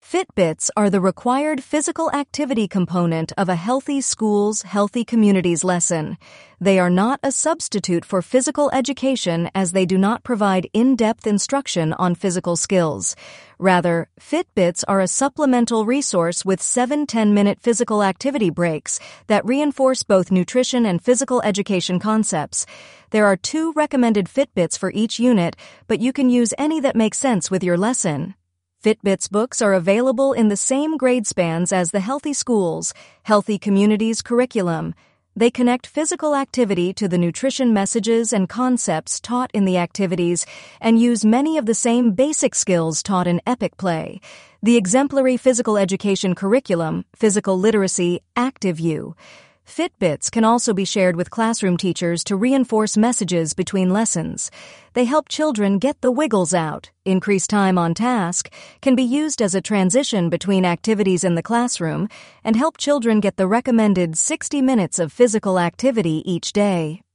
Fitbits are the required physical activity component of a Healthy Schools, Healthy Communities lesson. They are not a substitute for physical education as they do not provide in-depth instruction on physical skills. Rather, Fitbits are a supplemental resource with 7 10-minute physical activity breaks that reinforce both nutrition and physical education concepts. There are 2 recommended Fitbits for each unit, but you can use any that make sense with your lesson. Fitbits books are available in the same grade spans as the Healthy Schools, Healthy Communities curriculum. They connect physical activity to the nutrition messages and concepts taught in the activities and use many of the same basic skills taught in Epic Play. The exemplary physical education curriculum, Physical Literacy, Active U. Fitbits can also be shared with classroom teachers to reinforce messages between lessons. They help children get the wiggles out, increase time on task, can be used as a transition between activities in the classroom, and help children get the recommended 60 minutes of physical activity each day.